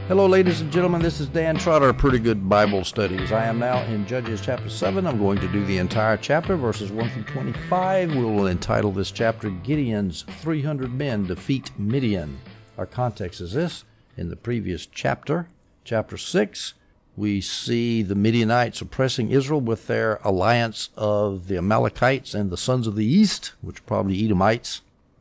Hello, ladies and gentlemen. This is Dan Trotter, Pretty Good Bible Studies. I am now in Judges chapter 7. I'm going to do the entire chapter, verses 1 through 25. We will entitle this chapter, Gideon's 300 Men Defeat Midian. Our context is this. In the previous chapter, chapter 6, we see the Midianites oppressing Israel with their alliance of the Amalekites and the sons of the east, which are probably Edomites.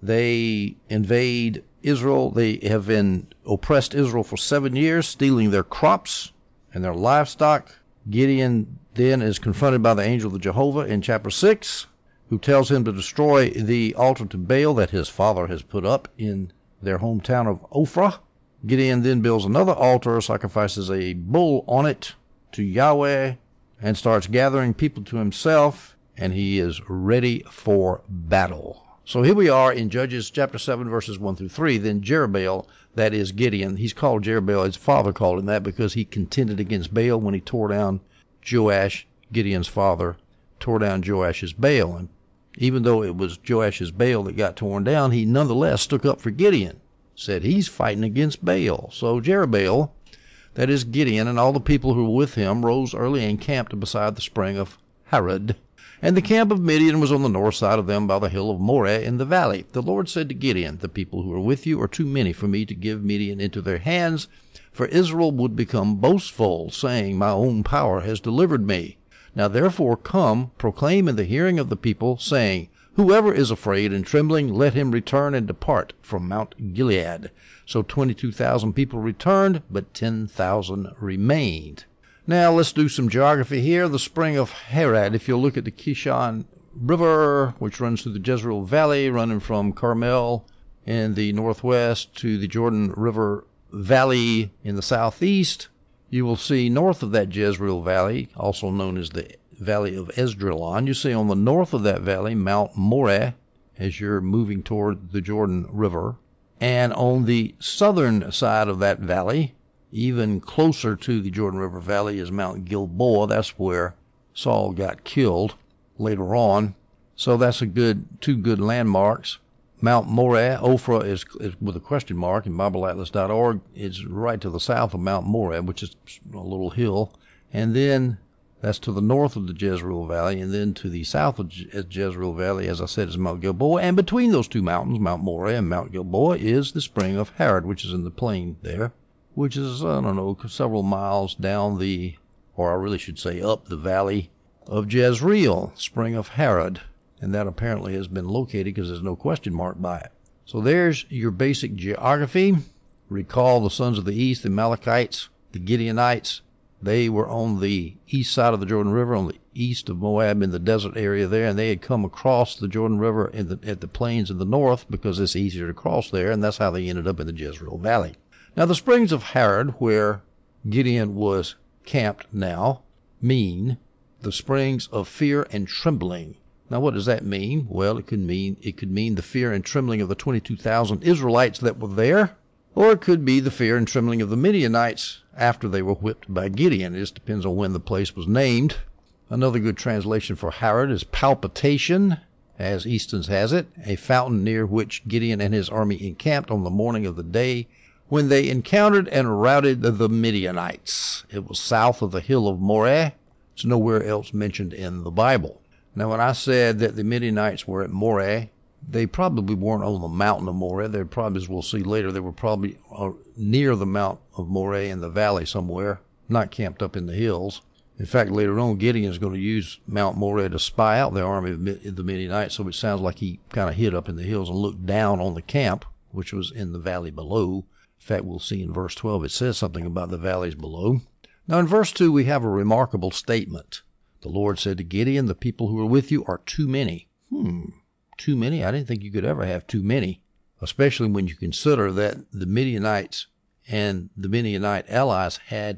They invade Israel. They have been oppressed Israel for 7 years, stealing their crops and their livestock. Gideon then is confronted by the angel of Jehovah in chapter 6, who tells him to destroy the altar to Baal that his father has put up in their hometown of Ophrah. Gideon then builds another altar, sacrifices a bull on it to Yahweh, and starts gathering people to himself, and he is ready for battle. So here we are in Judges chapter 7, verses 1 through 3. Then Jerubbaal, that is Gideon, he's called Jerubbaal, his father called him that because he contended against Baal when he tore down Joash, Gideon's father, tore down Joash's Baal. And even though it was Joash's Baal that got torn down, he nonetheless stuck up for Gideon, said he's fighting against Baal. So Jerubbaal, that is Gideon, and all the people who were with him rose early and camped beside the spring of Harod. And the camp of Midian was on the north side of them by the hill of Moreh in the valley. The Lord said to Gideon, the people who are with you are too many for me to give Midian into their hands, for Israel would become boastful, saying, my own power has delivered me. Now therefore come, proclaim in the hearing of the people, saying, whoever is afraid and trembling, let him return and depart from Mount Gilead. So 22,000 people returned, but 10,000 remained. Now, let's do some geography here. The spring of Harod, if you'll look at the Kishon River, which runs through the Jezreel Valley, running from Carmel in the northwest to the Jordan River Valley in the southeast, you will see north of that Jezreel Valley, also known as the Valley of Esdraelon, you see on the north of that valley Mount Moreh as you're moving toward the Jordan River. And on the southern side of that valley, even closer to the Jordan River Valley, is Mount Gilboa. That's where Saul got killed later on. So that's two good landmarks. Mount Moreh, Ophrah is with a question mark in BibleAtlas.org. It's right to the south of Mount Moreh, which is a little hill. And then that's to the north of the Jezreel Valley. And then to the south of Jezreel Valley, as I said, is Mount Gilboa. And between those two mountains, Mount Moreh and Mount Gilboa, is the spring of Harod, which is in the plain there, which is, several miles down or I really should say up the valley of Jezreel, spring of Harod. And that apparently has been located because there's no question mark by it. So there's your basic geography. Recall the sons of the east, the Amalekites, the Gideonites. They were on the east side of the Jordan River, on the east of Moab in the desert area there, and they had come across the Jordan River at the plains in the north because it's easier to cross there, and that's how they ended up in the Jezreel Valley. Now, the springs of Harod, where Gideon was camped now, mean the springs of fear and trembling. Now, what does that mean? Well, it could mean the fear and trembling of the 22,000 Israelites that were there, or it could be the fear and trembling of the Midianites after they were whipped by Gideon. It just depends on when the place was named. Another good translation for Harod is palpitation, as Easton's has it, a fountain near which Gideon and his army encamped on the morning of the day when they encountered and routed the Midianites. It was south of the hill of Moreh. It's nowhere else mentioned in the Bible. Now, when I said that the Midianites were at Moreh, they probably weren't on the mountain of Moreh. They probably, as we'll see later, they were probably near the Mount of Moreh in the valley somewhere, not camped up in the hills. In fact, later on, Gideon is going to use Mount Moreh to spy out the army of the Midianites, so it sounds like he kind of hid up in the hills and looked down on the camp, which was in the valley below. In fact, we'll see in verse 12, it says something about the valleys below. Now, in verse 2, we have a remarkable statement. The Lord said to Gideon, the people who are with you are too many. Too many? I didn't think you could ever have too many, especially when you consider that the Midianites and the Midianite allies had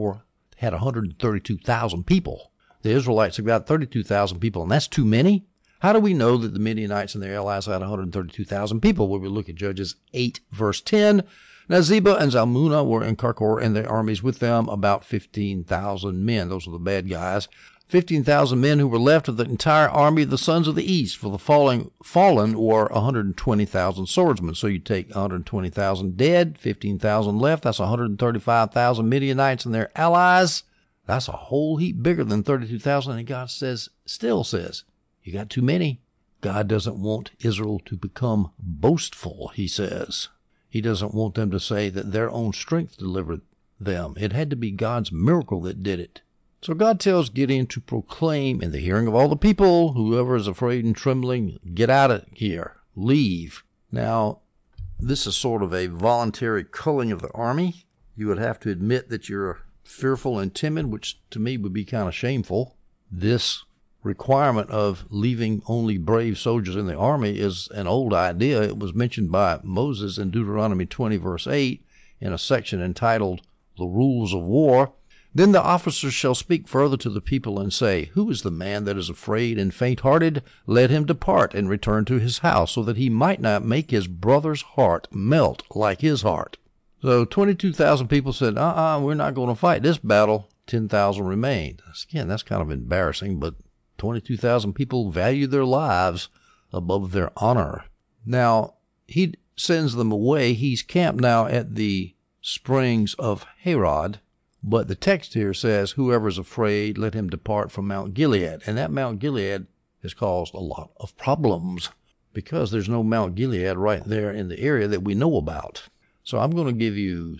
132,000 people. The Israelites have got 32,000 people, and that's too many? How do we know that the Midianites and their allies had 132,000 people? Well, we look at Judges 8, verse 10. Now Zebah and Zalmunna were in Karkor, and their armies with them, about 15,000 men. Those are the bad guys. 15,000 men who were left of the entire army of the sons of the east, for the fallen were 120,000 swordsmen. So you take 120,000 dead, 15,000 left. That's 135,000 Midianites and their allies. That's a whole heap bigger than 32,000. And God still says, you got too many. God doesn't want Israel to become boastful, he says. He doesn't want them to say that their own strength delivered them. It had to be God's miracle that did it. So God tells Gideon to proclaim in the hearing of all the people, whoever is afraid and trembling, get out of here, leave. Now, this is sort of a voluntary culling of the army. You would have to admit that you're fearful and timid, which to me would be kind of shameful. This requirement of leaving only brave soldiers in the army is an old idea. It was mentioned by Moses in Deuteronomy 20, verse 8, in a section entitled The Rules of War. Then the officers shall speak further to the people and say, who is the man that is afraid and faint-hearted? Let him depart and return to his house, so that he might not make his brother's heart melt like his heart. So 22,000 people said, we're not going to fight this battle. 10,000 remained. Again, that's kind of embarrassing, but 22,000 people value their lives above their honor. Now, he sends them away. He's camped now at the springs of Harod. But the text here says, whoever is afraid, let him depart from Mount Gilead. And that Mount Gilead has caused a lot of problems because there's no Mount Gilead right there in the area that we know about. So I'm going to give you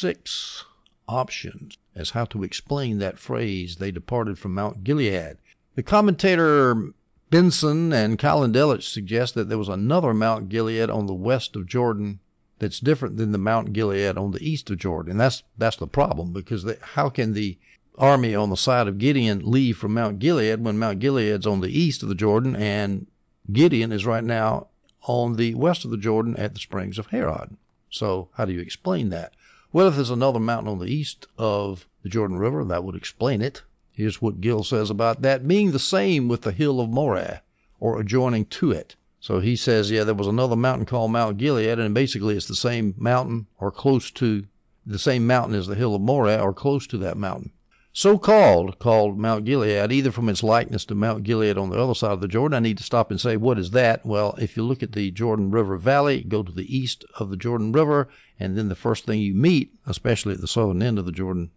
6 options as how to explain that phrase, they departed from Mount Gilead. The commentator Benson and Colin Delitzsch suggest that there was another Mount Gilead on the west of Jordan that's different than the Mount Gilead on the east of Jordan. And that's the problem, because how can the army on the side of Gideon leave from Mount Gilead when Mount Gilead's on the east of the Jordan and Gideon is right now on the west of the Jordan at the springs of Harod? So how do you explain that? Well, if there's another mountain on the east of the Jordan River, that would explain it. Here's what Gill says about that, being the same with the hill of Moreh, or adjoining to it. So he says, there was another mountain called Mount Gilead, and basically it's the same mountain or close to the same mountain as the hill of Moreh, or close to that mountain. So called Mount Gilead, either from its likeness to Mount Gilead on the other side of the Jordan. I need to stop and say, what is that? Well, if you look at the Jordan River Valley, go to the east of the Jordan River, and then the first thing you meet, especially at the southern end of the Jordan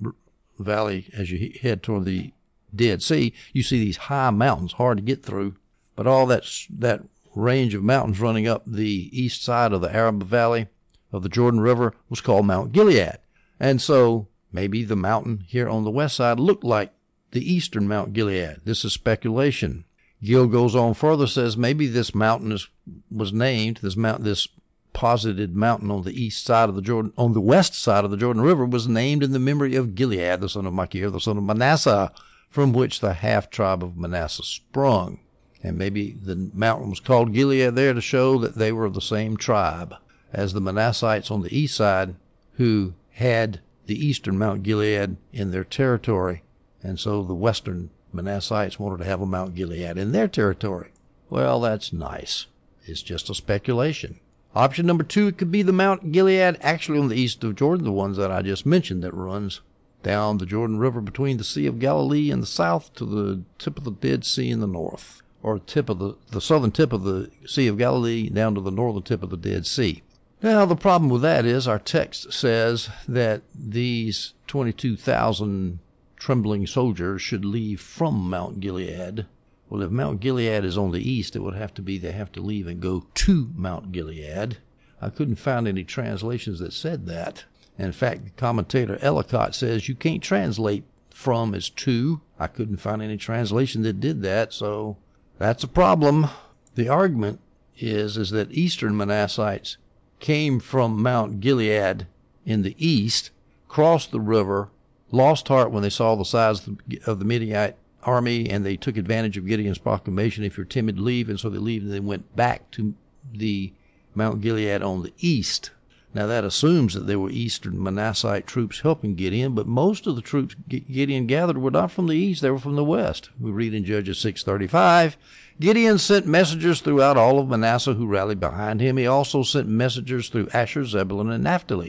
Valley, as you head toward the Dead Sea, you see these high mountains, hard to get through. But all that range of mountains running up the east side of the Araba Valley of the Jordan River was called Mount Gilead. And so maybe the mountain here on the west side looked like the eastern Mount Gilead. This is speculation. Gill goes on further, says maybe this mountain was named, this posited mountain on the east side of the Jordan, on the west side of the Jordan River, was named in the memory of Gilead, the son of Machir, the son of Manasseh, from which the half tribe of Manasseh sprung. And maybe the mountain was called Gilead there to show that they were of the same tribe as the Manassites on the east side, who had the eastern Mount Gilead in their territory. And so the western Manassites wanted to have a Mount Gilead in their territory. Well, that's nice. It's just a speculation. Option number 2, it could be the Mount Gilead actually on the east of Jordan, the ones that I just mentioned, that runs down the Jordan River between the Sea of Galilee in the south to the tip of the Dead Sea in the north, or tip of the southern tip of the Sea of Galilee down to the northern tip of the Dead Sea. Now, the problem with that is our text says that these 22,000 trembling soldiers should leave from Mount Gilead. Well, if Mount Gilead is on the east, it would have to be they have to leave and go to Mount Gilead. I couldn't find any translations that said that. In fact, the commentator Ellicott says you can't translate from as to. I couldn't find any translation that did that, so that's a problem. The argument is that eastern Manassites came from Mount Gilead in the east, crossed the river, lost heart when they saw the size of the Midianite army, and they took advantage of Gideon's proclamation, if you're timid, leave, and so they leave, and they went back to the Mount Gilead on the east. Now, that assumes that there were eastern Manassite troops helping Gideon, but most of the troops Gideon gathered were not from the east, they were from the west. We read in Judges 6:35, Gideon sent messengers throughout all of Manasseh who rallied behind him. He also sent messengers through Asher, Zebulun, and Naphtali.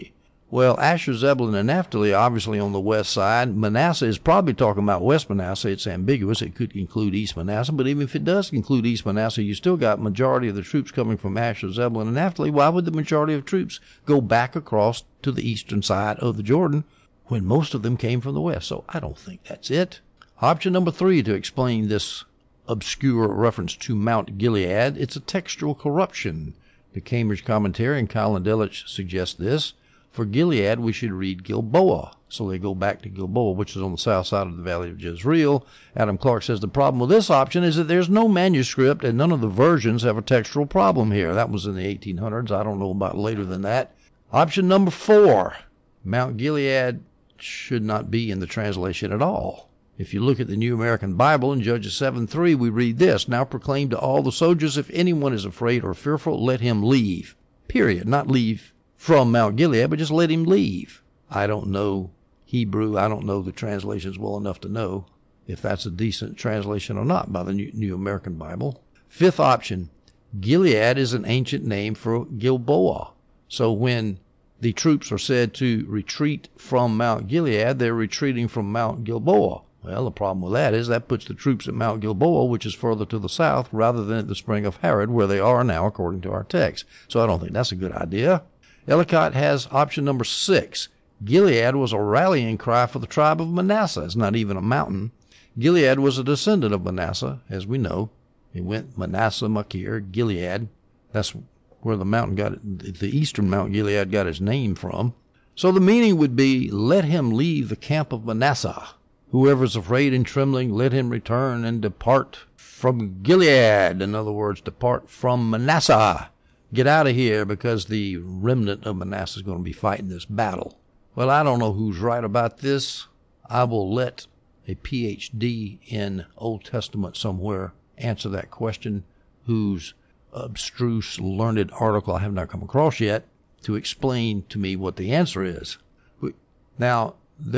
Well, Asher, Zebulun, and Naphtali obviously on the west side. Manasseh is probably talking about West Manasseh. It's ambiguous. It could include East Manasseh, but even if it does include East Manasseh, you still got majority of the troops coming from Asher, Zebulun, and Naphtali. Why would the majority of troops go back across to the eastern side of the Jordan when most of them came from the west? So I don't think that's it. Option number 3 to explain this obscure reference to Mount Gilead, it's a textual corruption. The Cambridge Commentary and Colin Delitzsch suggest this. For Gilead, we should read Gilboa. So they go back to Gilboa, which is on the south side of the Valley of Jezreel. Adam Clark says the problem with this option is that there's no manuscript and none of the versions have a textual problem here. That was in the 1800s. I don't know about later than that. Option number 4, Mount Gilead should not be in the translation at all. If you look at the New American Bible in Judges 7:3, we read this, now proclaim to all the soldiers, if anyone is afraid or fearful, let him leave. Period. Not leave from Mount Gilead, but just let him leave. I don't know Hebrew. I don't know the translations well enough to know if that's a decent translation or not by the New American Bible. 5th option, Gilead is an ancient name for Gilboa. So when the troops are said to retreat from Mount Gilead, they're retreating from Mount Gilboa. Well, the problem with that is that puts the troops at Mount Gilboa, which is further to the south, rather than at the Spring of Harod, where they are now, according to our text. So I don't think that's a good idea. Ellicott has option number 6. Gilead was a rallying cry for the tribe of Manasseh. It's not even a mountain. Gilead was a descendant of Manasseh, as we know. It went Manasseh, Machir, Gilead. That's where the mountain got it, the eastern Mount Gilead got its name from. So the meaning would be, let him leave the camp of Manasseh. Whoever is afraid and trembling, let him return and depart from Gilead. In other words, depart from Manasseh. Get out of here because the remnant of Manasseh is going to be fighting this battle. Well, I don't know who's right about this. I will let a PhD in Old Testament somewhere answer that question, whose abstruse, learned article I have not come across yet to explain to me what the answer is. Now,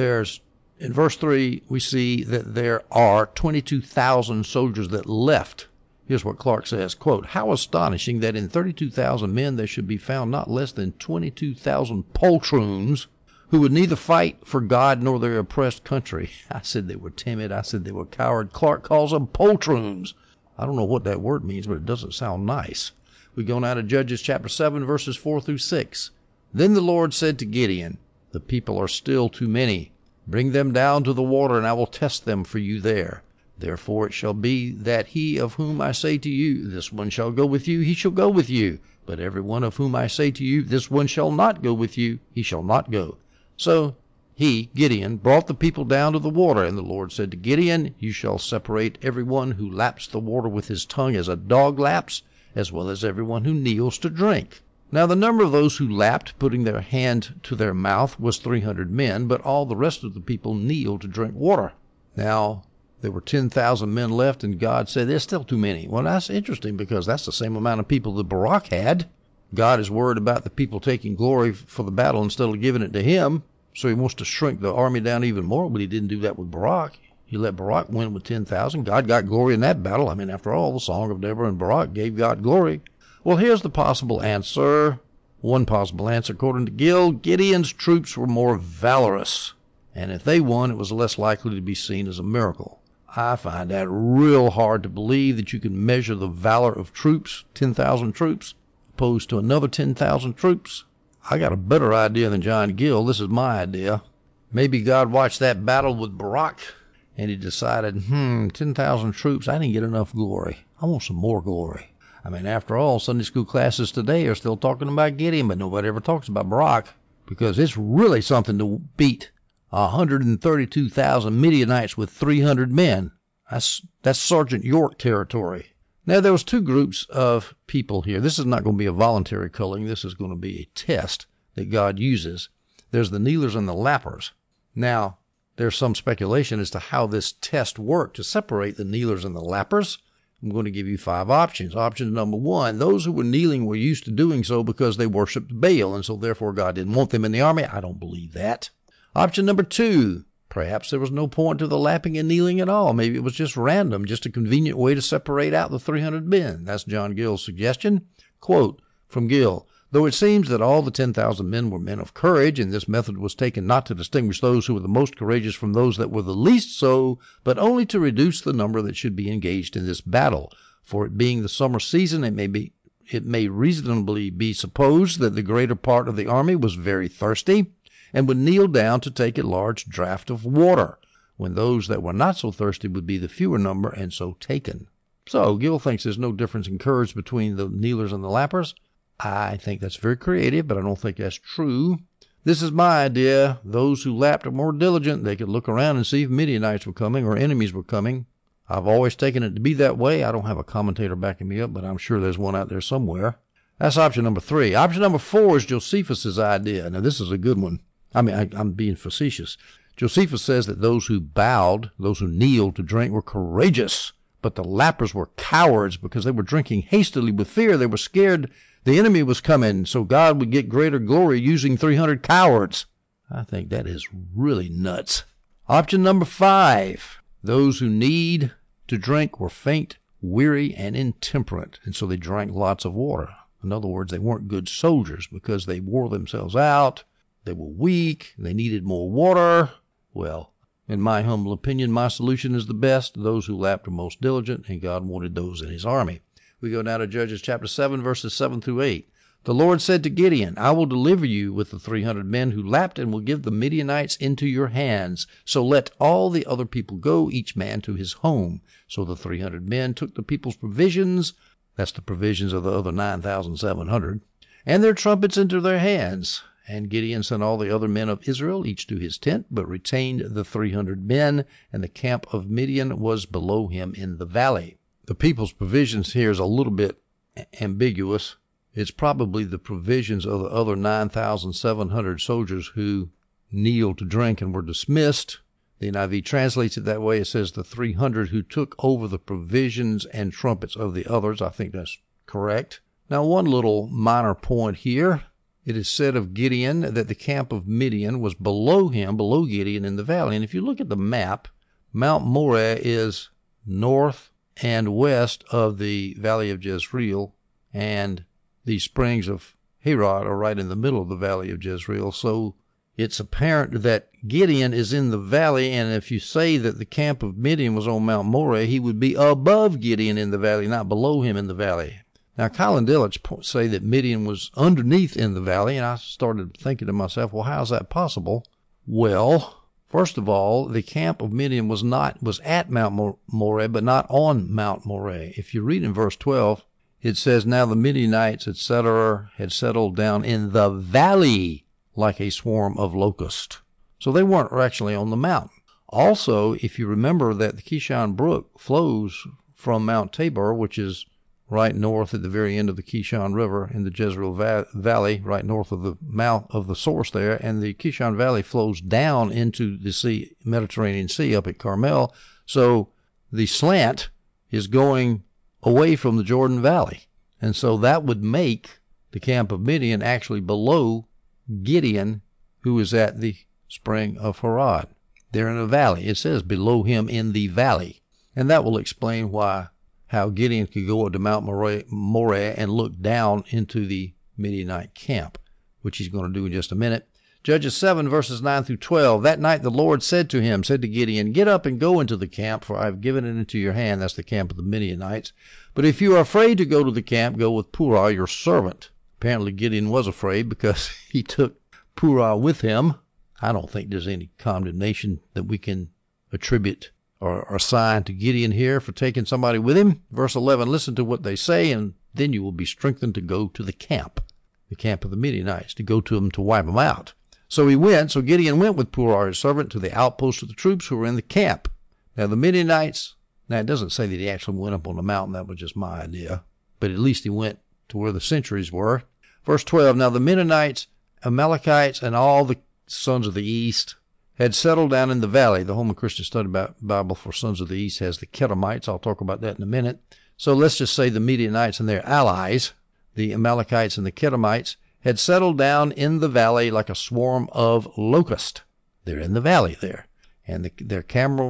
in verse 3, we see that there are 22,000 soldiers that left. Here's what Clark says, quote, how astonishing that in 32,000 men there should be found not less than 22,000 poltroons who would neither fight for God nor their oppressed country. I said they were timid. I said they were coward. Clark calls them poltroons. I don't know what that word means, but it doesn't sound nice. We go now to Judges chapter 7, verses 4 through 6. Then the Lord said to Gideon, the people are still too many. Bring them down to the water, and I will test them for you there. Therefore it shall be that he of whom I say to you, this one shall go with you, he shall go with you. But every one of whom I say to you, this one shall not go with you, he shall not go. So he, Gideon, brought the people down to the water, and the Lord said to Gideon, you shall separate every one who laps the water with his tongue as a dog laps, as well as every one who kneels to drink. Now the number of those who lapped, putting their hand to their mouth, was 300 men, but all the rest of the people kneeled to drink water. Now there were 10,000 men left, and God said, there's still too many. Well, that's interesting because that's the same amount of people that Barak had. God is worried about the people taking glory for the battle instead of giving it to him, so he wants to shrink the army down even more, but he didn't do that with Barak. He let Barak win with 10,000. God got glory in that battle. I mean, after all, the Song of Deborah and Barak gave God glory. Well, here's the possible answer. One possible answer, according to Gill, Gideon's troops were more valorous, and if they won, it was less likely to be seen as a miracle. I find that real hard to believe that you can measure the valor of troops, 10,000 troops, opposed to another 10,000 troops. I got a better idea than John Gill. This is my idea. Maybe God watched that battle with Barak, and he decided, 10,000 troops, I didn't get enough glory. I want some more glory. I mean, after all, Sunday school classes today are still talking about Gideon, but nobody ever talks about Barak, because it's really something to beat 132,000 Midianites with 300 men. That's Sergeant York territory. Now, there was two groups of people here. This is not going to be a voluntary culling. This is going to be a test that God uses. There's the kneelers and the lappers. Now, there's some speculation as to how this test worked to separate the kneelers and the lappers. I'm going to give you 5 options. Option number 1, those who were kneeling were used to doing so because they worshiped Baal, and so therefore God didn't want them in the army. I don't believe that. Option number 2, perhaps there was no point to the lapping and kneeling at all. Maybe it was just random, just a convenient way to separate out the 300 men. That's John Gill's suggestion. Quote from Gill, Though it seems that all the 10,000 men were men of courage, and this method was taken not to distinguish those who were the most courageous from those that were the least so, but only to reduce the number that should be engaged in this battle. For it being the summer season, it may reasonably be supposed that the greater part of the army was very thirsty, and would kneel down to take a large draught of water, when those that were not so thirsty would be the fewer number, and so taken. So Gill thinks there's no difference in courage between the kneelers and the lappers. I think that's very creative, but I don't think that's true. This is my idea. Those who lapped are more diligent. They could look around and see if Midianites were coming or enemies were coming. I've always taken it to be that way. I don't have a commentator backing me up, but I'm sure there's one out there somewhere. That's option number 3. Option number 4 is Josephus's idea. Now, this is a good one. I'm being facetious. Josephus says that those who bowed, those who kneeled to drink, were courageous, but the lappers were cowards because they were drinking hastily with fear. They were scared the enemy was coming, so God would get greater glory using 300 cowards. I think that is really nuts. Option number 5. Those who need to drink were faint, weary, and intemperate, and so they drank lots of water. In other words, they weren't good soldiers because they wore themselves out, they were weak, they needed more water. Well, in my humble opinion, my solution is the best. Those who lapped are most diligent, and God wanted those in his army. We go now to Judges chapter 7, verses 7 through 8. The Lord said to Gideon, I will deliver you with the 300 men who lapped, and will give the Midianites into your hands. So let all the other people go, each man to his home. So the 300 men took the people's provisions, that's the provisions of the other 9,700, and their trumpets into their hands. And Gideon sent all the other men of Israel, each to his tent, but retained the 300 men, and the camp of Midian was below him in the valley. The people's provisions here is a little bit ambiguous. It's probably the provisions of the other 9,700 soldiers who kneeled to drink and were dismissed. The NIV translates it that way. It says the 300 who took over the provisions and trumpets of the others. I think that's correct. Now, one little minor point here. It is said of Gideon that the camp of Midian was below him, below Gideon in the valley. And if you look at the map, Mount Moreh is north and west of the valley of Jezreel, and the springs of Herod are right in the middle of the valley of Jezreel. So it's apparent that Gideon is in the valley, and if you say that the camp of Midian was on Mount Moreh, he would be above Gideon in the valley, not below him in the valley. Now, Kyle and Delitzsch say that Midian was underneath in the valley, and I started thinking to myself, well, how is that possible? Well, first of all, the camp of Midian was at Mount Moreh, but not on Mount Moreh. If you read in verse 12, it says, now the Midianites, etc., had settled down in the valley like a swarm of locusts. So they weren't actually on the mountain. Also, if you remember that the Kishon Brook flows from Mount Tabor, which is right north at the very end of the Kishon River in the Jezreel Valley, right north of the mouth of the source there, and the Kishon Valley flows down into the Mediterranean Sea up at Carmel. So the slant is going away from the Jordan Valley. And so that would make the camp of Midian actually below Gideon, who is at the spring of Harod. They're in a valley. It says below him in the valley. And that will explain how Gideon could go up to Mount Moreh and look down into the Midianite camp, which he's going to do in just a minute. Judges 7, verses 9 through 12. That night the Lord said to Gideon, get up and go into the camp, for I have given it into your hand. That's the camp of the Midianites. But if you are afraid to go to the camp, go with Purah, your servant. Apparently Gideon was afraid because he took Purah with him. I don't think there's any condemnation that we can attribute or assign to Gideon here for taking somebody with him. Verse 11, listen to what they say, and then you will be strengthened to go to the camp of the Midianites, to go to them to wipe them out. So Gideon went with Purah, his servant, to the outpost of the troops who were in the camp. Now the Midianites, it doesn't say that he actually went up on the mountain. That was just my idea. But at least he went to where the sentries were. Verse 12, now the Midianites, Amalekites, and all the sons of the east had settled down in the valley. The Holman Christian Study Bible for Sons of the East has the Ketamites. I'll talk about that in a minute. So let's just say the Midianites and their allies, the Amalekites and the Ketamites, had settled down in the valley like a swarm of locusts. They're in the valley there. And their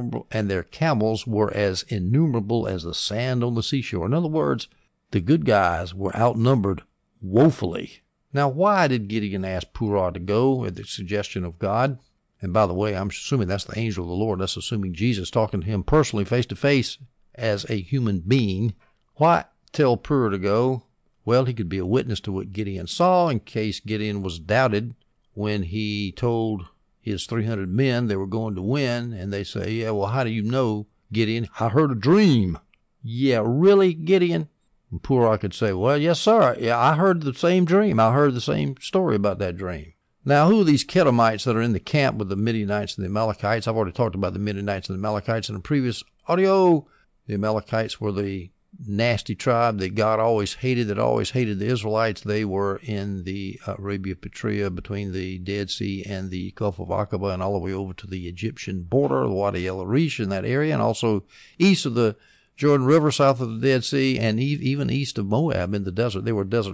camels were as innumerable as the sand on the seashore. In other words, the good guys were outnumbered woefully. Now, why did Gideon ask Purah to go at the suggestion of God? And by the way, I'm assuming that's the angel of the Lord. That's assuming Jesus talking to him personally, face to face, as a human being. Why tell Purah to go? Well, he could be a witness to what Gideon saw in case Gideon was doubted when he told his 300 men they were going to win. And they say, yeah, well, how do you know, Gideon? I heard a dream. Yeah, really, Gideon? And Purah could say, well, yes, sir. Yeah, I heard the same dream. I heard the same story about that dream. Now, who are these Kedemites that are in the camp with the Midianites and the Amalekites? I've already talked about the Midianites and the Amalekites in a previous audio. The Amalekites were the nasty tribe that God always hated, that always hated the Israelites. They were in the Arabia Petrea between the Dead Sea and the Gulf of Aqaba and all the way over to the Egyptian border, the Wadi El Arish in that area, and also east of the Jordan River, south of the Dead Sea, and even east of Moab in the desert. They were desert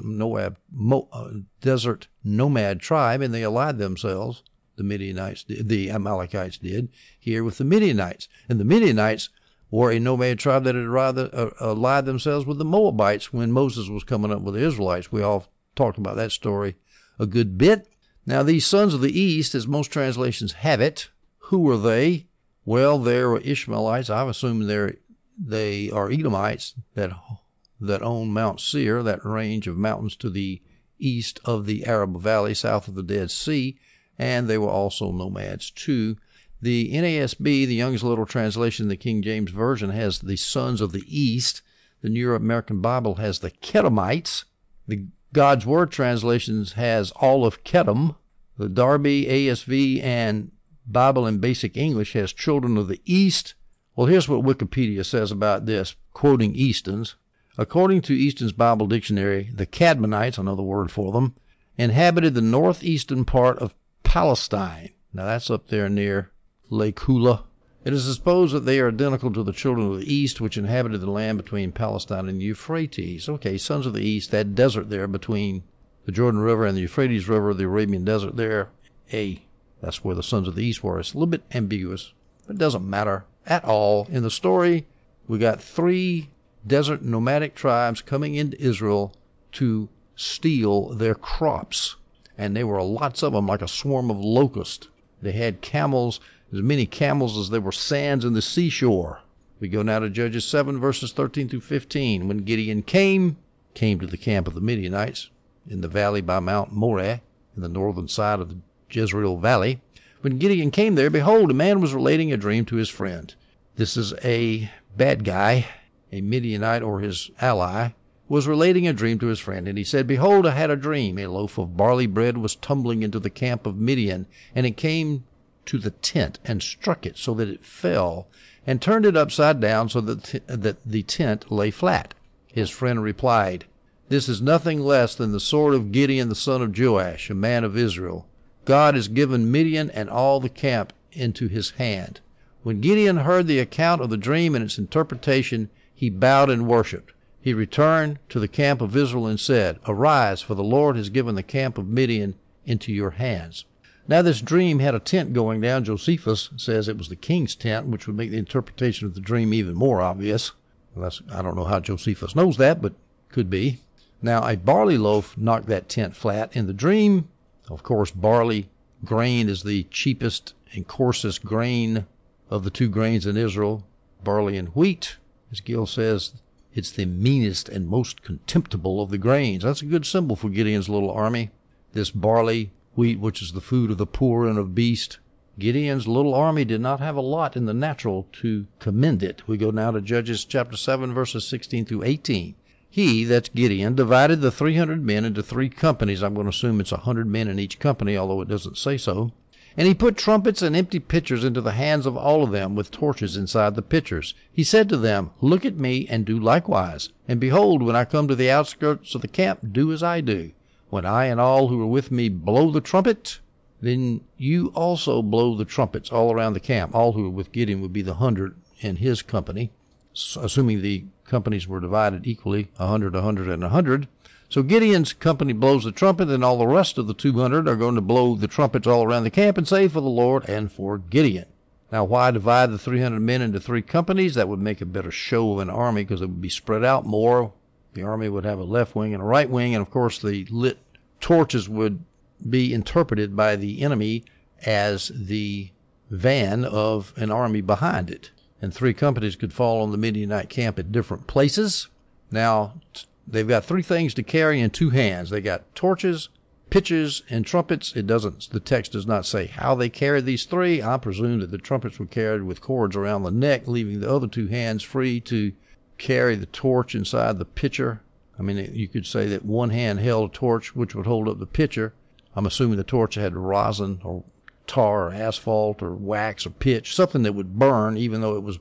nomad tribe, and they allied themselves, the Midianites, the Amalekites did, here with the Midianites. And the Midianites were a nomad tribe that had allied themselves with the Moabites when Moses was coming up with the Israelites. We all talked about that story a good bit. Now, these sons of the east, as most translations have it, who were they? Well, they were Ishmaelites. I've assumed they are Edomites that own Mount Seir, that range of mountains to the east of the Araba Valley, south of the Dead Sea, and they were also nomads too. The NASB, the Young's Literal Translation, the King James Version, has the sons of the east. The New American Bible has the Kedemites. The God's Word translations has all of Kedem. The Darby, ASV, and Bible in Basic English has children of the east. Well, here's what Wikipedia says about this, quoting Easton's. According to Easton's Bible Dictionary, the Cadmonites, another word for them, inhabited the northeastern part of Palestine. Now, that's up there near Lake Hula. It is supposed that they are identical to the children of the east, which inhabited the land between Palestine and the Euphrates. Okay, sons of the east, that desert there between the Jordan River and the Euphrates River, the Arabian Desert there, that's where the sons of the east were. It's a little bit ambiguous, but it doesn't matter at all. In the story, we got 3 desert nomadic tribes coming into Israel to steal their crops. And there were lots of them, like a swarm of locusts. They had camels, as many camels as there were sands in the seashore. We go now to Judges 7, verses 13 through 15. When Gideon came to the camp of the Midianites in the valley by Mount Moreh, in the northern side of the Jezreel Valley. When Gideon came there, behold, a man was relating a dream to his friend. This is a bad guy, a Midianite or his ally, was relating a dream to his friend. And he said, behold, I had a dream. A loaf of barley bread was tumbling into the camp of Midian, and it came to the tent and struck it so that it fell, and turned it upside down so that the tent lay flat. His friend replied, this is nothing less than the sword of Gideon the son of Joash, a man of Israel. God has given Midian and all the camp into his hand. When Gideon heard the account of the dream and its interpretation, he bowed and worshipped. He returned to the camp of Israel and said, arise, for the Lord has given the camp of Midian into your hands. Now this dream had a tent going down. Josephus says it was the king's tent, which would make the interpretation of the dream even more obvious. I don't know how Josephus knows that, but could be. Now a barley loaf knocked that tent flat. In the dream, of course, barley grain is the cheapest and coarsest grain of the 2 grains in Israel, barley and wheat. As Gill says, it's the meanest and most contemptible of the grains. That's a good symbol for Gideon's little army. This barley, wheat, which is the food of the poor and of beast. Gideon's little army did not have a lot in the natural to commend it. We go now to Judges chapter 7, verses 16 through 18. He, that's Gideon, divided the 300 men into 3 companies. I'm going to assume it's 100 men in each company, although it doesn't say so. And he put trumpets and empty pitchers into the hands of all of them, with torches inside the pitchers. He said to them, look at me and do likewise. And behold, when I come to the outskirts of the camp, do as I do. When I and all who are with me blow the trumpet, then you also blow the trumpets all around the camp. All who are with Gideon would be the 100 in his company, assuming the companies were divided equally, 100, 100, and 100. So Gideon's company blows the trumpet, and all the rest of the 200 are going to blow the trumpets all around the camp and say, for the Lord and for Gideon. Now, why divide the 300 men into 3 companies? That would make a better show of an army because it would be spread out more. The army would have a left wing and a right wing, and of course the lit torches would be interpreted by the enemy as the van of an army behind it. And 3 companies could fall on the Midianite camp at different places. Now, they've got 3 things to carry in 2 hands. They got torches, pitchers, and trumpets. The text does not say how they carried these 3. I presume that the trumpets were carried with cords around the neck, leaving the other 2 hands free to carry the torch inside the pitcher. I mean, you could say that one hand held a torch, which would hold up the pitcher. I'm assuming the torch had rosin or tar or asphalt or wax or pitch, something that would burn even though it was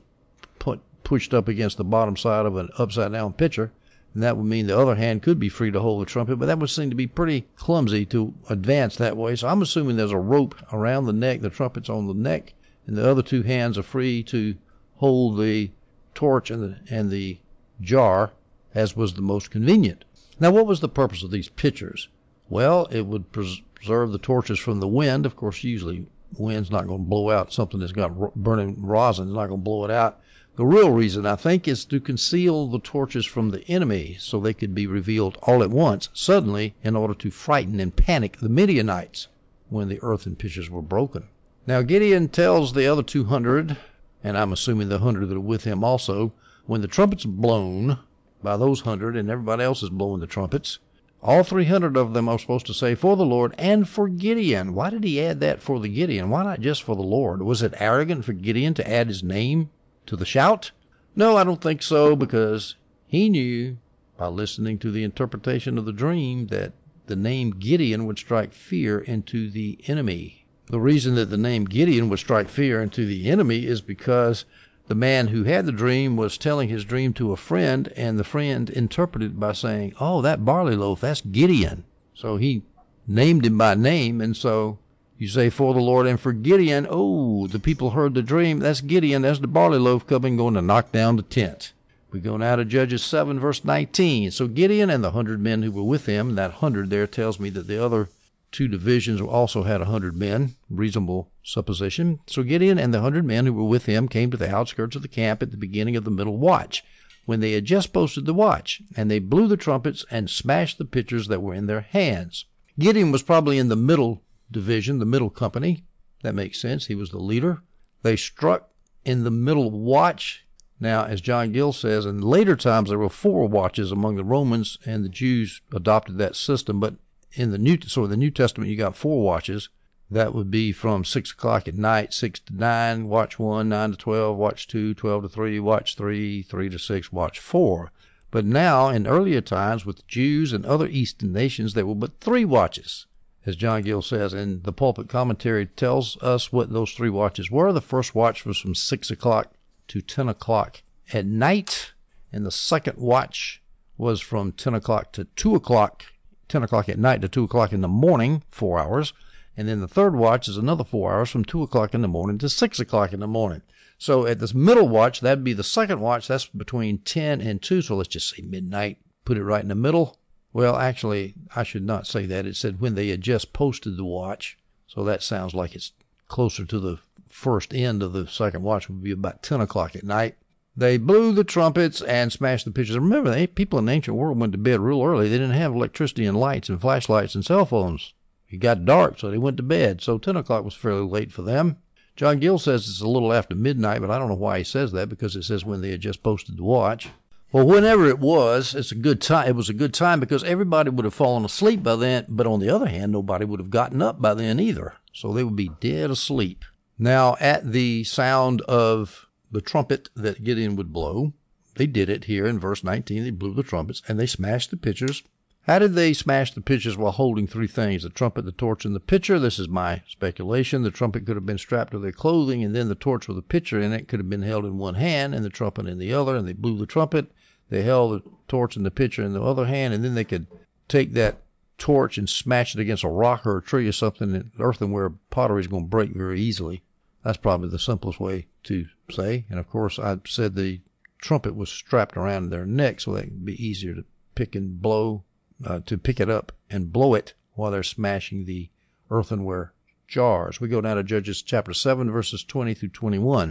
pushed up against the bottom side of an upside-down pitcher. And that would mean the other hand could be free to hold the trumpet, but that would seem to be pretty clumsy to advance that way. So I'm assuming there's a rope around the neck, the trumpet's on the neck, and the other 2 hands are free to hold the torch and the jar, as was the most convenient. Now, what was the purpose of these pitchers? Well, it would preserve the torches from the wind. Of course, usually wind's not going to blow out something that's got burning rosin. It's not going to blow it out. The real reason, I think, is to conceal the torches from the enemy so they could be revealed all at once, suddenly, in order to frighten and panic the Midianites when the earthen pitchers were broken. Now, Gideon tells the other 200, and I'm assuming the 100 that are with him also, when the trumpet's blown by those 100 and everybody else is blowing the trumpets, all 300 of them are supposed to say, for the Lord and for Gideon. Why did he add that for the Gideon? Why not just for the Lord? Was it arrogant for Gideon to add his name to the shout? No, I don't think so, because he knew by listening to the interpretation of the dream that the name Gideon would strike fear into the enemy. The reason that the name Gideon would strike fear into the enemy is because the man who had the dream was telling his dream to a friend, and the friend interpreted by saying, oh, that barley loaf, that's Gideon. So he named him by name, and so you say, for the Lord and for Gideon. Oh, the people heard the dream. That's Gideon. That's the barley loaf coming, going to knock down the tent. We go now to Judges 7, verse 19. So Gideon and the 100 men who were with him, that 100 there tells me that the other 2 divisions also had 100 men, reasonable supposition. So Gideon and the 100 men who were with him came to the outskirts of the camp at the beginning of the middle watch, when they had just posted the watch, and they blew the trumpets and smashed the pitchers that were in their hands. Gideon was probably in the middle division, the middle company. That makes sense. He was the leader. They struck in the middle watch. Now, as John Gill says, in later times there were 4 watches among the Romans, and the Jews adopted that system. But in the New Testament, you got 4 watches. That would be from 6 o'clock at night, 6 to 9, watch 1, 9 to 12, watch 2, 12 to 3, watch 3, 3 to 6, watch 4. But now, in earlier times, with the Jews and other Eastern nations, there were but 3 watches. As John Gill says, and the pulpit commentary tells us what those 3 watches were. The first watch was from 6 o'clock to 10 o'clock at night, and the second watch was from 10 o'clock to 2 o'clock, 10 o'clock at night to 2 o'clock in the morning, 4 hours. And then the third watch is another 4 hours from 2 o'clock in the morning to 6 o'clock in the morning. So at this middle watch, that'd be the second watch. That's between 10 and 2. So let's just say midnight. Put it right in the middle. Well, actually, I should not say that. It said when they had just posted the watch. So that sounds like it's closer to the first end of the second watch, would be about 10 o'clock at night. They blew the trumpets and smashed the pitchers. Remember, people in the ancient world went to bed real early. They didn't have electricity and lights and flashlights and cell phones. It got dark, so they went to bed. So 10 o'clock was fairly late for them. John Gill says it's a little after midnight, but I don't know why he says that, because it says when they had just posted the watch. Well, whenever it was, it's a good time. It was a good time because everybody would have fallen asleep by then. But on the other hand, nobody would have gotten up by then either. So they would be dead asleep. Now, at the sound of the trumpet that Gideon would blow, they did it here in verse 19. They blew the trumpets and they smashed the pitchers. How did they smash the pitchers while holding 3 things? The trumpet, the torch, and the pitcher. This is my speculation. The trumpet could have been strapped to their clothing, and then the torch with the pitcher in it could have been held in one hand and the trumpet in the other, and they blew the trumpet. They held the torch and the pitcher in the other hand, and then they could take that torch and smash it against a rock or a tree or something. And earthenware pottery is going to break very easily. That's probably the simplest way to say. And, of course, I said the trumpet was strapped around their neck so that it would be easier to pick and blow, to pick it up and blow it while they're smashing the earthenware jars. We go down to Judges chapter 7, verses 20 through 21.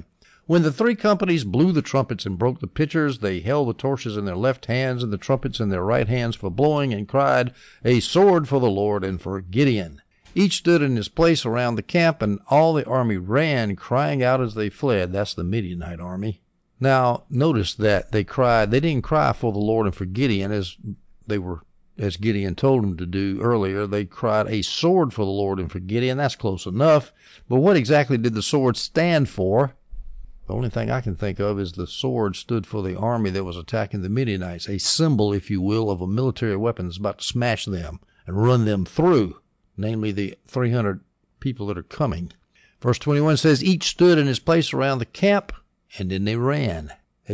When the three companies blew the trumpets and broke the pitchers, they held the torches in their left hands and the trumpets in their right hands for blowing, and cried, A sword for the Lord and for Gideon. Each stood in his place around the camp, and all the army ran, crying out as they fled. That's the Midianite army. Now, notice that they didn't cry for the Lord and for Gideon as Gideon told them to do earlier. They cried a sword for the Lord and for Gideon. That's close enough. But what exactly did the sword stand for? The only thing I can think of is the sword stood for the army that was attacking the Midianites, a symbol, if you will, of a military weapon that's about to smash them and run them through, namely the 300 people that are coming. Verse 21 says, Each stood in his place around the camp, and then they ran.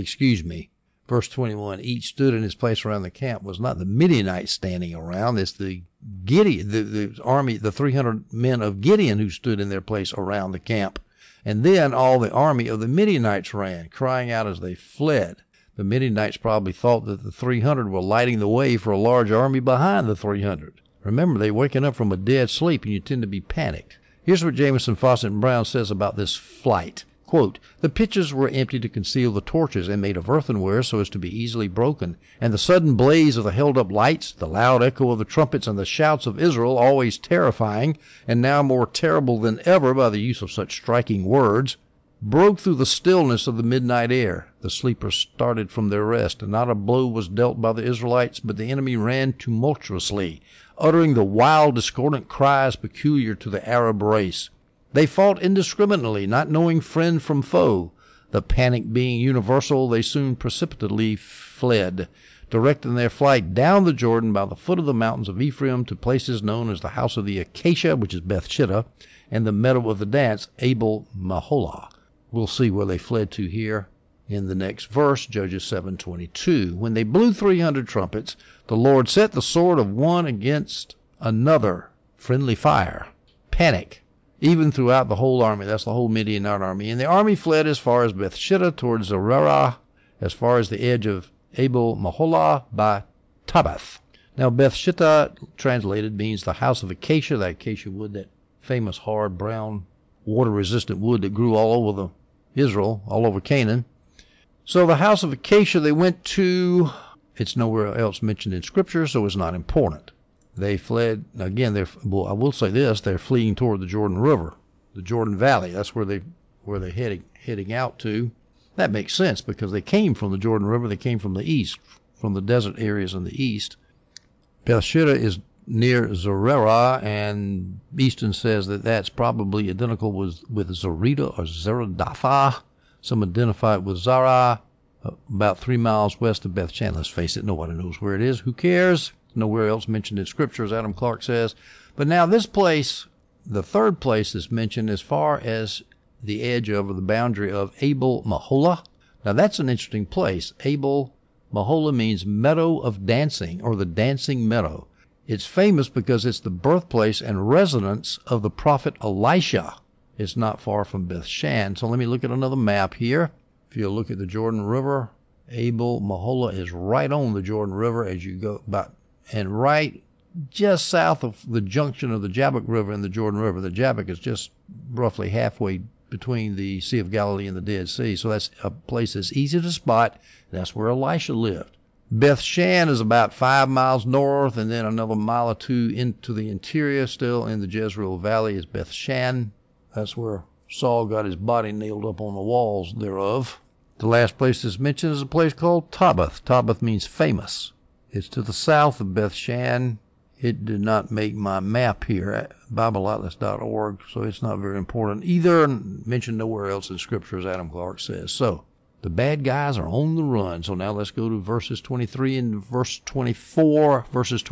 Verse 21, each stood in his place around the camp was not the Midianites standing around. It's the Gideon, the army, the 300 men of Gideon who stood in their place around the camp. And then all the army of the Midianites ran, crying out as they fled. The Midianites probably thought that the 300 were lighting the way for a large army behind the 300. Remember, they're waking up from a dead sleep, and you tend to be panicked. Here's what Jamieson, Fausset, and Brown says about this flight. Quote, The pitchers were empty to conceal the torches and made of earthenware so as to be easily broken. And the sudden blaze of the held-up lights, the loud echo of the trumpets, and the shouts of Israel, always terrifying, and now more terrible than ever by the use of such striking words, broke through the stillness of the midnight air. The sleepers started from their rest, and not a blow was dealt by the Israelites, but the enemy ran tumultuously, uttering the wild, discordant cries peculiar to the Arab race. They fought indiscriminately, not knowing friend from foe. The panic being universal, they soon precipitately fled, directing their flight down the Jordan by the foot of the mountains of Ephraim to places known as the house of the Acacia, which is Bethshittah, and the meadow of the dance, Abel Maholah. We'll see where they fled to here in the next verse, Judges 7:22. When they blew 300 trumpets, the Lord set the sword of one against another. Friendly fire. Panic. Even throughout the whole army. That's the whole Midianite army. And the army fled as far as Bethshittah towards Zererah, as far as the edge of Abel Maholah by Tabbath. Now, Bethshittah, translated, means the house of acacia, that acacia wood, that famous hard, brown, water-resistant wood that grew all over Israel, all over Canaan. So the house of acacia they went to, it's nowhere else mentioned in Scripture, so it's not important. They fled, again, I will say this, they're fleeing toward the Jordan River, the Jordan Valley. That's where they're heading out to. That makes sense because they came from the Jordan River. They came from the east, from the desert areas in the east. Bethshittah is near Zererah, and Easton says that that's probably identical with Zerida or Zeradatha. Some identify it with Zara, about 3 miles west of Bethshan. Let's face it, nobody knows where it is. Who cares? Nowhere else mentioned in Scripture, as Adam Clark says. But now this place, the third place is mentioned as far as the edge of, or the boundary of, Abel Maholah. Now that's an interesting place. Abel Maholah means meadow of dancing, or the dancing meadow. It's famous because it's the birthplace and residence of the prophet Elisha. It's not far from Bethshan. So let me look at another map here. If you look at the Jordan River, Abel Maholah is right on the Jordan River as you go about, and right just south of the junction of the Jabbok River and the Jordan River. The Jabbok is just roughly halfway between the Sea of Galilee and the Dead Sea. So that's a place that's easy to spot. That's where Elisha lived. Bethshan is about 5 miles north, and then another mile or two into the interior, still in the Jezreel Valley, is Bethshan. That's where Saul got his body nailed up on the walls thereof. The last place that's mentioned is a place called Tabbath. Tabbath means famous. It's to the south of Bethshan. It did not make my map here at BibleAtlas.org, so it's not very important either, and mentioned nowhere else in Scripture, as Adam Clark says. So, the bad guys are on the run. So now let's go to verses 23 and 24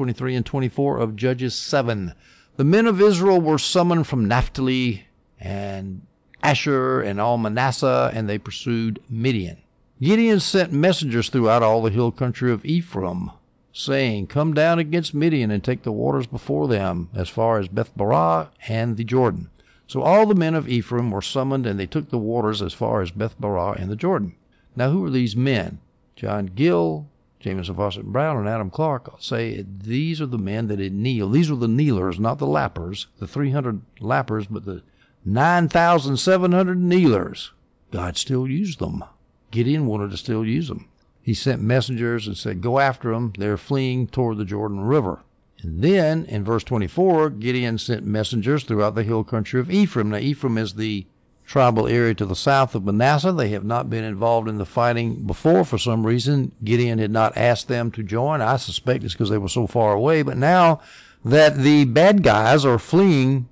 of Judges 7. The men of Israel were summoned from Naphtali and Asher and all Manasseh, and they pursued Midian. Gideon sent messengers throughout all the hill country of Ephraim, saying, Come down against Midian and take the waters before them, as far as Beth-barah and the Jordan. So all the men of Ephraim were summoned, and they took the waters as far as Beth-barah and the Jordan. Now, who are these men? John Gill, Jamieson, Fausset, and Brown, and Adam Clark say these are the men that had kneel. These were the kneelers, not the lappers, the 300 lappers, but the 9,700 kneelers. God still used them. Gideon wanted to still use them. He sent messengers and said, go after them. They're fleeing toward the Jordan River. And then in verse 24, Gideon sent messengers throughout the hill country of Ephraim. Now, Ephraim is the tribal area to the south of Manasseh. They have not been involved in the fighting before for some reason. Gideon had not asked them to join. I suspect it's because they were so far away. But now that the bad guys are fleeing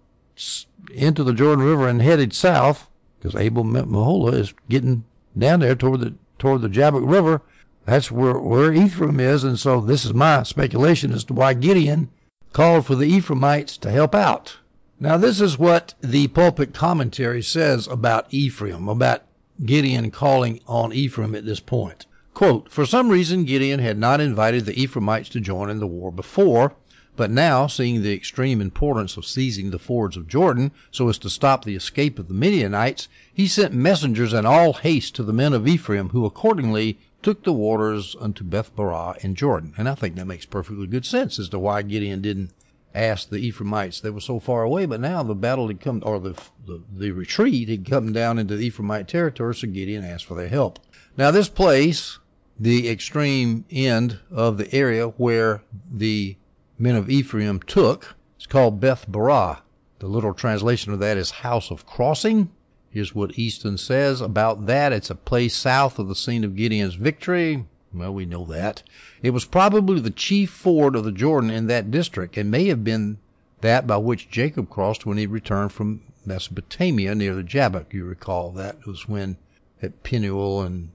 into the Jordan River and headed south, because Abel-Meholah is getting down there toward the Jabbok River, that's where Ephraim is. And so this is my speculation as to why Gideon called for the Ephraimites to help out. Now, this is what the pulpit commentary says about Ephraim, about Gideon calling on Ephraim at this point. Quote, for some reason, Gideon had not invited the Ephraimites to join in the war before, but now, seeing the extreme importance of seizing the fords of Jordan so as to stop the escape of the Midianites, he sent messengers in all haste to the men of Ephraim, who accordingly took the waters unto Beth-barah in Jordan. And I think that makes perfectly good sense as to why Gideon didn't ask the Ephraimites. They were so far away, but now the battle had come, or the retreat had come down into the Ephraimite territory, so Gideon asked for their help. Now this place, the extreme end of the area where the men of Ephraim took, it's called Beth-barah. The literal translation of that is house of crossing. Here's what Easton says about that. It's a place south of the scene of Gideon's victory. Well, we know that. It was probably the chief ford of the Jordan in that district, and may have been that by which Jacob crossed when he returned from Mesopotamia near the Jabbok. You recall that was when at Peniel and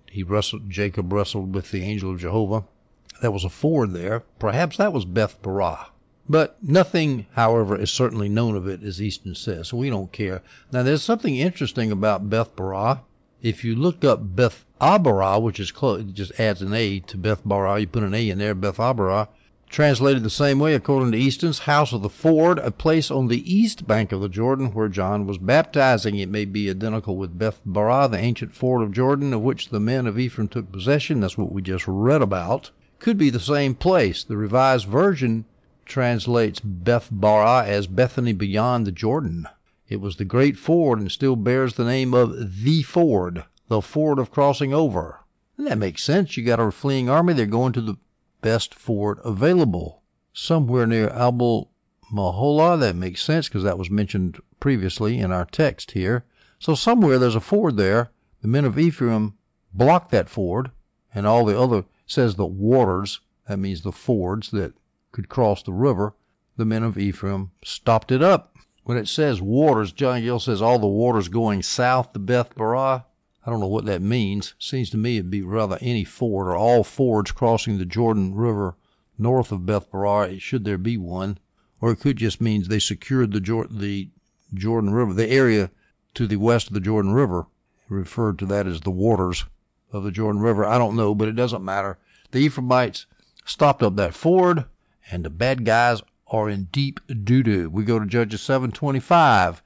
Jacob wrestled with the angel of Jehovah. There was a ford there. Perhaps that was Beth-barah. But nothing, however, is certainly known of it, as Easton says, so we don't care. Now, there's something interesting about Beth-barah. If you look up Beth-abarah, which is close, it just adds an A to Beth-barah. You put an A in there, Beth-abarah. Translated the same way, according to Easton's, house of the ford, a place on the east bank of the Jordan where John was baptizing. It may be identical with Beth-barah, the ancient ford of Jordan, of which the men of Ephraim took possession. That's what we just read about. Could be the same place. The Revised Version translates Beth-barah as Bethany beyond the Jordan. It was the great ford and still bears the name of the ford of crossing over. And that makes sense. You got a fleeing army. They're going to the best ford available. Somewhere near Abel-Meholah. That makes sense because that was mentioned previously in our text here. So somewhere there's a ford there. The men of Ephraim blocked that ford, and all the other, says the waters, that means the fords that could cross the river. The men of Ephraim stopped it up. When it says waters, John Gill says all the waters going south to Beth-barah. I don't know what that means. Seems to me it'd be rather any ford or all fords crossing the Jordan River north of Beth-barah, should there be one. Or it could just mean they secured the Jordan River, the area to the west of the Jordan River, referred to that as the waters of the Jordan River. I don't know, but it doesn't matter. The Ephraimites stopped up that ford, and the bad guys are in deep doo-doo. We go to Judges 7:25.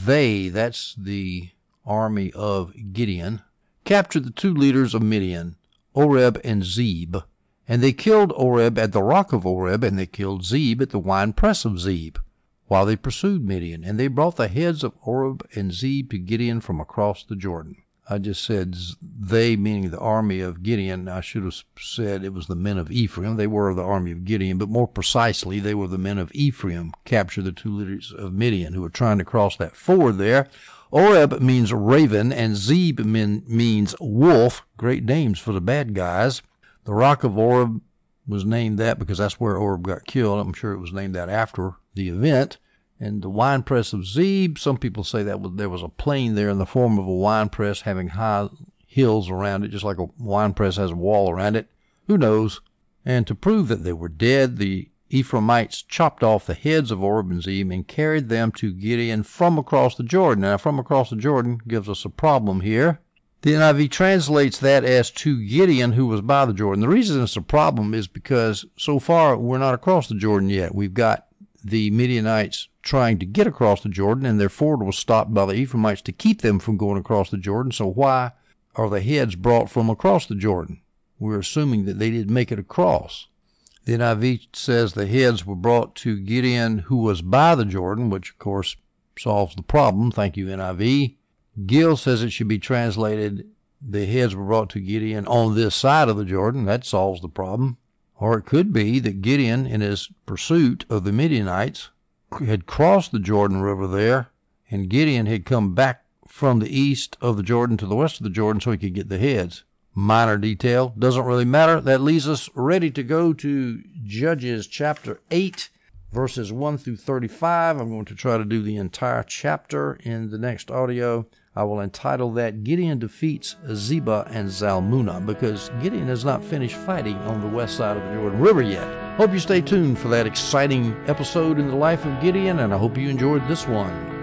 That's the army of Gideon, captured the two leaders of Midian, Oreb and Zeb. And they killed Oreb at the rock of Oreb, and they killed Zeb at the winepress of Zeb, while they pursued Midian. And they brought the heads of Oreb and Zeb to Gideon from across the Jordan. I just said they, meaning the army of Gideon. I should have said it was the men of Ephraim. They were the army of Gideon, but more precisely, they were the men of Ephraim, captured the two leaders of Midian who were trying to cross that ford there. Oreb means raven, and Zeb means wolf. Great names for the bad guys. The rock of Oreb was named that because that's where Oreb got killed. I'm sure it was named that after the event. And the winepress of Zeb, some people say that there was a plain there in the form of a winepress having high hills around it, just like a winepress has a wall around it. Who knows? And to prove that they were dead, the Ephraimites chopped off the heads of Oreb and Zeb and carried them to Gideon from across the Jordan. Now, from across the Jordan gives us a problem here. The NIV translates that as to Gideon, who was by the Jordan. The reason it's a problem is because so far we're not across the Jordan yet. We've got the Midianites trying to get across the Jordan, and their ford was stopped by the Ephraimites to keep them from going across the Jordan. So why are the heads brought from across the Jordan? We're assuming that they didn't make it across. The NIV says the heads were brought to Gideon, who was by the Jordan, which of course solves the problem. Thank you, NIV. Gill says it should be translated, the heads were brought to Gideon on this side of the Jordan. That solves the problem. Or it could be that Gideon, in his pursuit of the Midianites, had crossed the Jordan River there, and Gideon had come back from the east of the Jordan to the west of the Jordan so he could get the heads. Minor detail, doesn't really matter. That leaves us ready to go to Judges chapter 8, verses 1 through 35. I'm going to try to do the entire chapter in the next audio. I will entitle that Gideon Defeats Zebah and Zalmunna, because Gideon has not finished fighting on the west side of the Jordan River yet. Hope you stay tuned for that exciting episode in the life of Gideon, and I hope you enjoyed this one.